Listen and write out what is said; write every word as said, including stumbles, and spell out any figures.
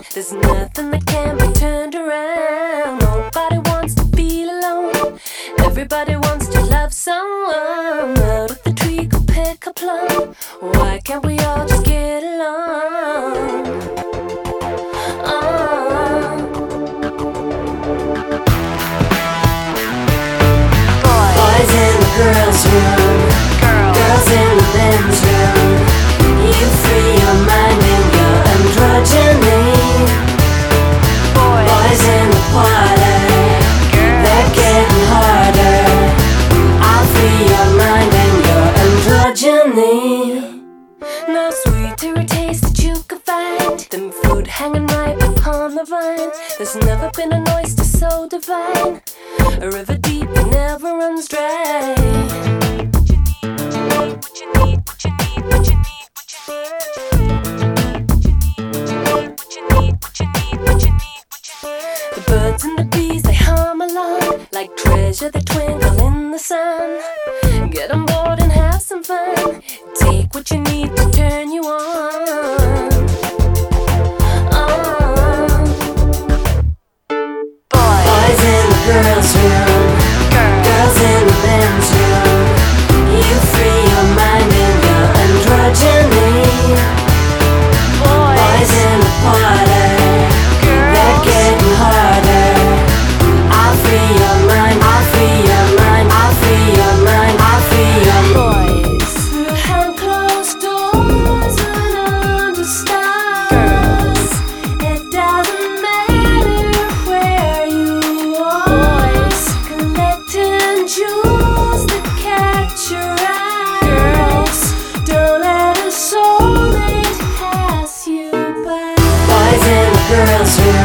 There's nothing that can be turned around. Nobody wants to feel alone. Everybody wants to love someone. Out of the tree go pick a plum. Why can't we all just get along? Oh. Boys in the girls' room, girls in the men's room. You free your mind and your androgyny. Boys in the parlor, they're getting harder. I'll free your mind and your androgyny. No sweeter taste that you can find than fruit hanging ripe upon the vine. There's never been an oyster so divine, a river deep that never runs dry. What you need, what you need, what you need, what you need, what you need, what you need, what you need, what you need. The birds and the bees, they hum along like treasure that twinkle in the sun. Get on board and have some fun. Take what you need to turn you on. Oh. Boys in the girls' room, girls in the men's room. You free your mind and your androgyny. Boys in the parlor, they're getting harder. I'll free your mind, I'll free your mind, I'll free your mind, I'll free your boys. Behind closed doors and under stars, it doesn't matter where you are. Collecting jewels that catch your eyes. Don't let a soulmate pass you by. Boys in the girls' room,